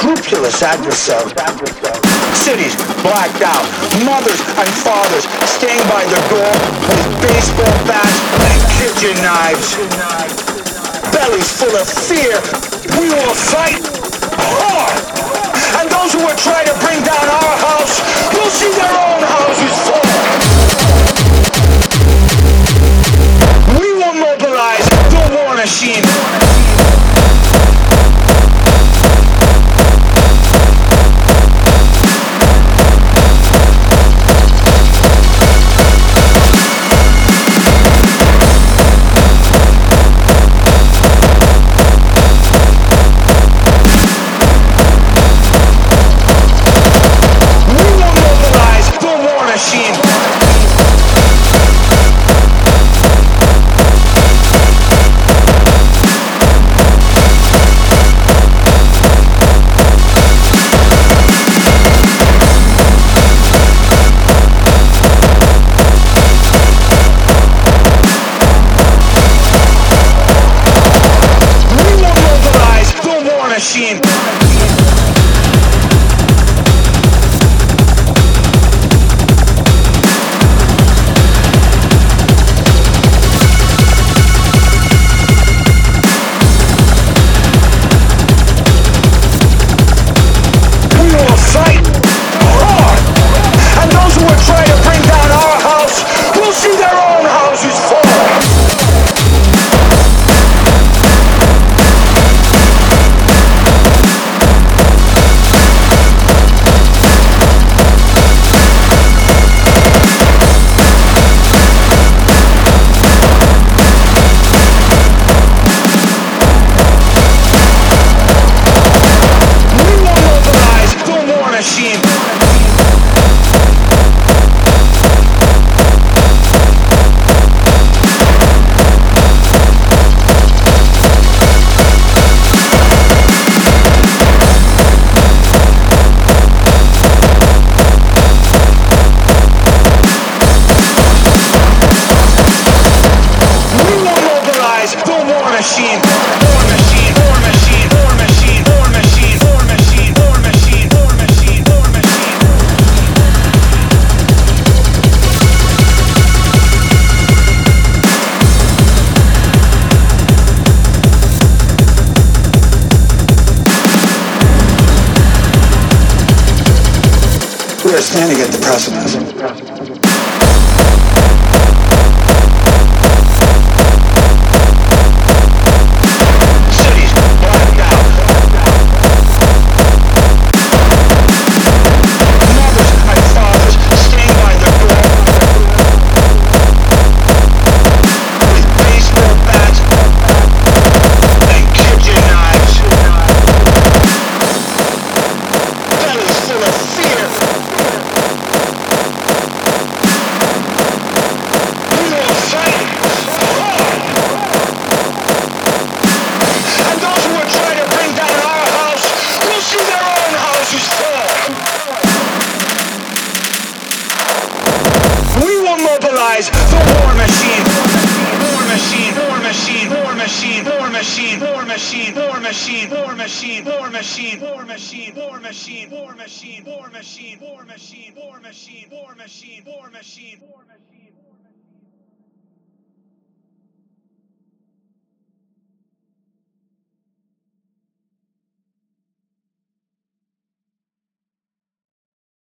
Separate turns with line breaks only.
unscrupulous adversaries. Cities blacked out, mothers and fathers staying by the door with baseball bats and kitchen knives. Bellies full of fear, we will fight hard. And those who are trying to bring down our house will see their own houses fall. We will mobilize the war machine. Machine. We are standing at the precipice. Mobilize the war machine. War machine, war machine, war machine, war machine, war machine, war machine, war machine, war machine, war machine, war machine, war machine, war machine, war machine, war machine, war machine, war machine, war machine.